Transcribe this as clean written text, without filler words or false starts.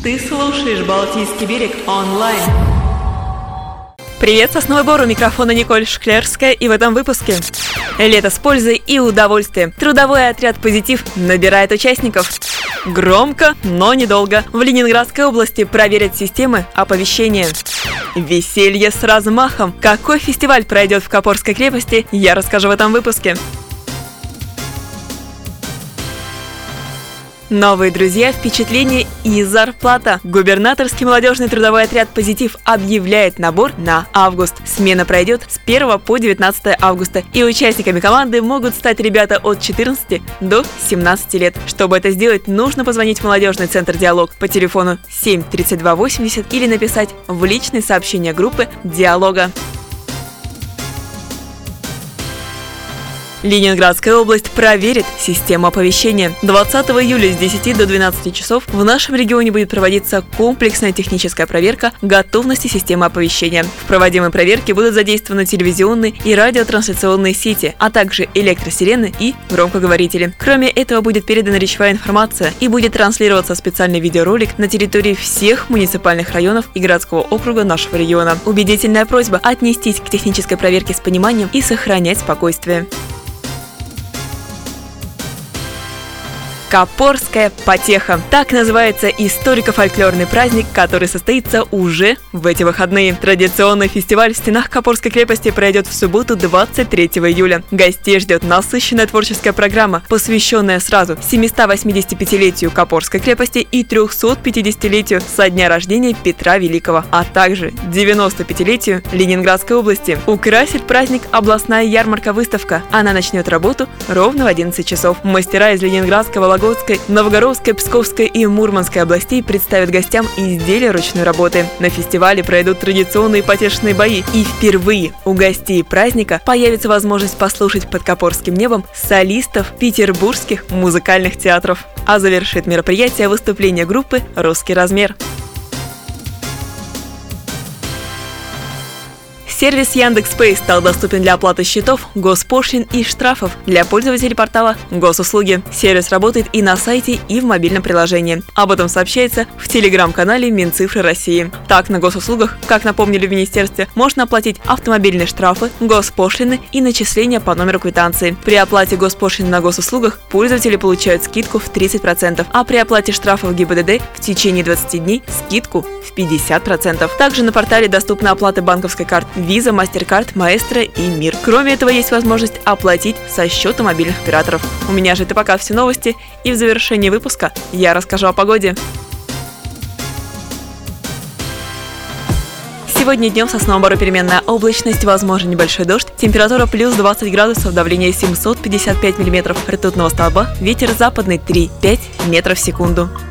Ты слушаешь «Балтийский берег» онлайн. Привет, Сосновый Бор, у микрофона Николь Шклерская, и в этом выпуске: лето с пользой и удовольствием. Трудовой отряд «Позитив» набирает участников. Громко, но недолго. В Ленинградской области проверят системы оповещения. Веселье с размахом. Какой фестиваль пройдет в Копорской крепости, я расскажу в этом выпуске. Новые друзья, впечатления и зарплата. Губернаторский молодежный трудовой отряд «Позитив» объявляет набор на август. Смена пройдет с 1 по 19 августа. И участниками команды могут стать ребята от 14 до 17 лет. Чтобы это сделать, нужно позвонить в молодежный центр «Диалог» по телефону 7 32 80 или написать в личные сообщения группы «Диалога». Ленинградская область проверит систему оповещения. 20 июля с 10 до 12 часов в нашем регионе будет проводиться комплексная техническая проверка готовности системы оповещения. В проводимой проверке будут задействованы телевизионные и радиотрансляционные сети, а также электросирены и громкоговорители. Кроме этого, будет передана речевая информация и будет транслироваться специальный видеоролик на территории всех муниципальных районов и городского округа нашего региона. Убедительная просьба отнестись к технической проверке с пониманием и сохранять спокойствие. Копорская потеха. Так называется историко-фольклорный праздник, который состоится уже в эти выходные. Традиционный фестиваль в стенах Копорской крепости пройдет в субботу 23 июля. Гостей ждет насыщенная творческая программа, посвященная сразу 785-летию Копорской крепости и 350-летию со дня рождения Петра Великого, а также 95-летию Ленинградской области. Украсит праздник областная ярмарка-выставка. Она начнет работу ровно в 11 часов. Мастера из Ленинградского, Новгородской, Псковской и Мурманской областей представят гостям изделия ручной работы. На фестивале пройдут традиционные потешные бои, и впервые у гостей праздника появится возможность послушать под Копорским небом солистов петербургских музыкальных театров. А завершит мероприятие выступление группы «Русский размер». Сервис Яндекс.Пэй стал доступен для оплаты счетов, госпошлин и штрафов для пользователей портала Госуслуги. Сервис работает и на сайте, и в мобильном приложении. Об этом сообщается в телеграм-канале Минцифры России. Так, на госуслугах, как напомнили в министерстве, можно оплатить автомобильные штрафы, госпошлины и начисления по номеру квитанции. При оплате госпошлин на госуслугах пользователи получают скидку в 30%, а при оплате штрафов ГИБДД в течение 20 дней скидку в 50%. Также на портале доступна оплата банковской карты Visa, MasterCard, Маэстро и Мир. Кроме этого, есть возможность оплатить со счета мобильных операторов. У меня же это пока все новости, и в завершении выпуска я расскажу о погоде. Сегодня днем в Сосновом Бору переменная облачность, возможен небольшой дождь, температура плюс 20 градусов, давление 755 миллиметров ртутного столба, ветер западный 3-5 метров в секунду.